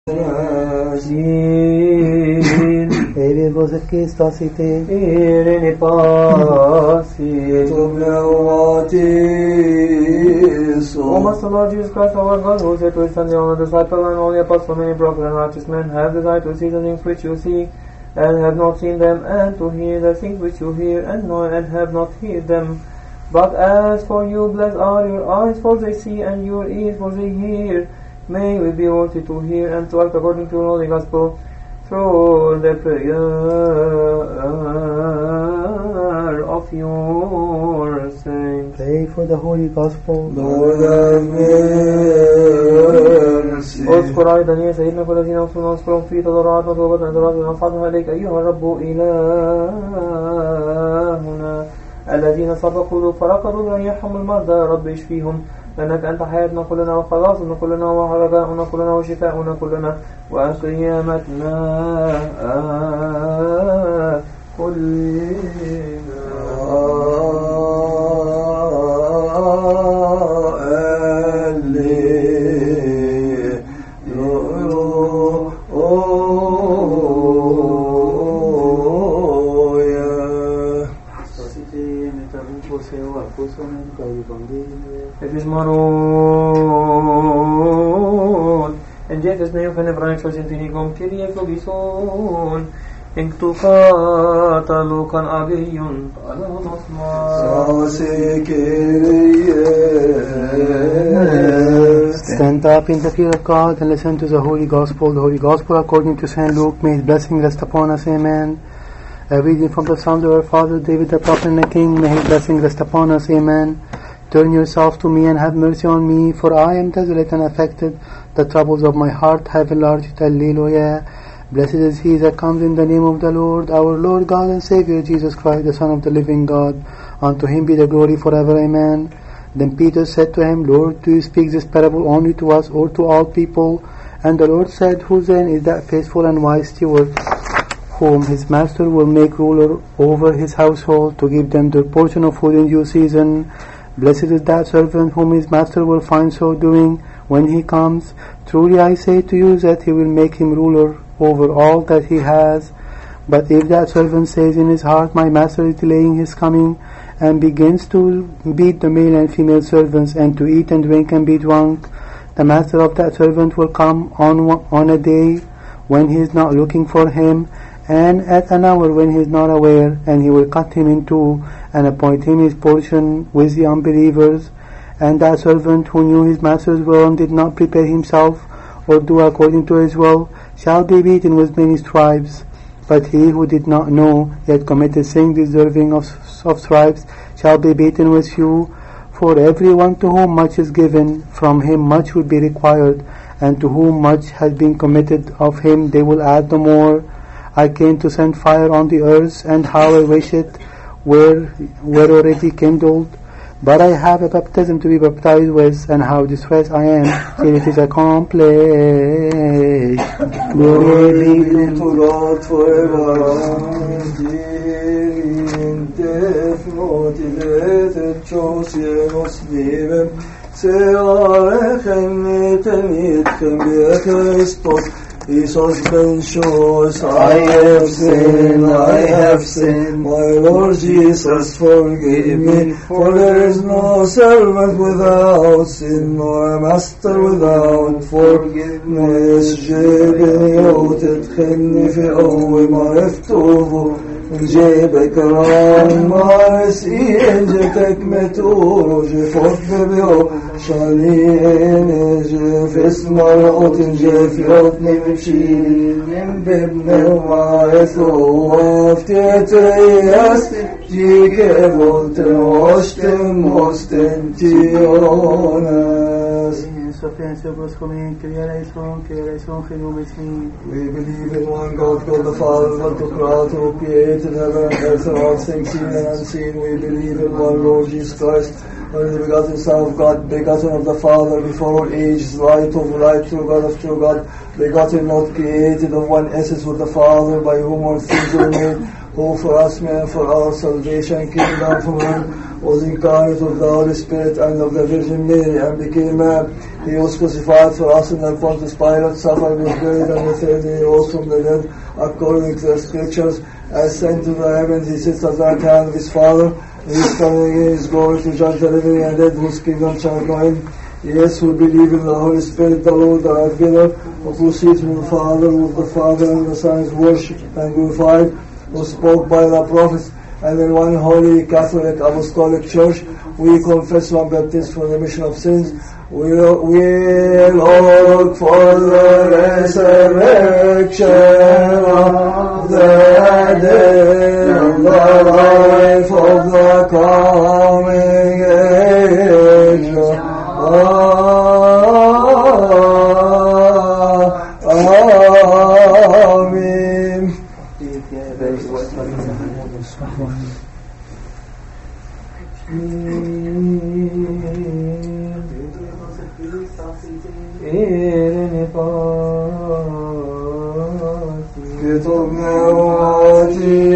Ele vos que está cité, il n'est pas si. O Master Lord Jesus Christ, our God, who said to his Son, the only disciple and only apostle, many prophets and righteous men have desired to see the things which you see, and have not seen them, and to hear the things which you hear, and know, and have not heard them. But as for you, blessed are your eyes, for they see, and your ears, for they hear. May we be worthy to hear and to act according to your holy gospel, through the prayer of your saints. pray for the holy gospel. Lord have mercy. اذكر أيضا يا سيدنا كل الذين أوصلوا نذكرهم في تضرعات وتوبة ونذرات ونصعدهم إليك أيها الرب إلهنا الذين سبقوا فرقدوا ريحهم المرضى يا رب اشفيهم لأنك أنت حياتنا كلنا وخلاصنا كلنا ورجاؤنا كلنا وشفاؤنا كلنا وقيامتنا كلنا. Het is maroon. En dit is neo van de branchos in tinigom Kyrie Eglogison. In tu katalokan agion Stand up in the fear of God and listen to the holy gospel. The holy gospel according to St. Luke. May his blessing rest upon us. Amen. A reading from the Psalm of our father David the prophet and the king. May his blessing rest upon us. Amen. Turn yourself to me and have mercy on me, for I am desolate and affected. The troubles of my heart have enlarged. Alleluia. Blessed is he that comes in the name of the Lord, our Lord God and Savior Jesus Christ, the Son of the living God. Unto him be the glory forever. Amen. Then Peter said to him, Lord, do you speak this parable only to us or to all people? And the Lord said, Who then is that faithful and wise steward, whom his master will make ruler over his household, to give them their portion of food in due season? Blessed is that servant whom his master will find so doing when he comes. Truly I say to you that he will make him ruler over all that he has. But if that servant says in his heart, My master is delaying his coming, and begins to beat the male and female servants, and to eat and drink and be drunk, the master of that servant will come on a day when he is not looking for him, and at an hour when he is not aware, and he will cut him in two, and appoint him his portion with the unbelievers. And that servant who knew his master's will and did not prepare himself, or do according to his will, shall be beaten with many stripes. But he who did not know, yet committed sin deserving of stripes, shall be beaten with few. For everyone to whom much is given, from him much will be required, and to whom much has been committed, of him they will add the more. I came to send fire on the earth, and how I wish it were already kindled. But I have a baptism to be baptized with, and how distressed I am till it is accomplished. Glory be to God forever. Motivetet cielos livet, searechem etemitchem Christos. Jesus ben shows, I have sinned, my Lord Jesus forgive me, for there is no servant without sin, nor a master without forgiveness. جبت تدخلني في أول ما عرفته جيبك ران مارس إنجتك متور جفوت بيو شالين جف اسم رأوت جف يوتني بشيل من ببن ومارس وافتيترياس جيك بولت واشتم مستنتيوناس. We believe in one God, God the Father, God the Creator, who created heaven and earth and all things seen and unseen. We believe in one Lord Jesus Christ, only begotten Son of God, begotten of the Father before all ages, light of light, true God of true God, begotten, not created, of one essence with the Father, by whom all things were made, who for us men, for our salvation, came down from heaven, was incarnate of the Holy Spirit and of the Virgin Mary, and became man. He was crucified for us under Pontius Pilate, suffered, was buried, and the third day he rose from the dead, according to the Scriptures, ascended to the heavens, he sits at the right hand of his Father, and he is coming in his glory to judge the living and dead, whose kingdom shall go in. Yes, we believe in the Holy Spirit, the Lord, the Giver, who proceeds from the Father, with the Father and the Son is worshipped and glorified, who spoke by the prophets, and in one holy Catholic Apostolic Church, we confess one baptism for the remission of sins. We look for the resurrection of the dead, and the life of the coming age. Amen. Che torniamo a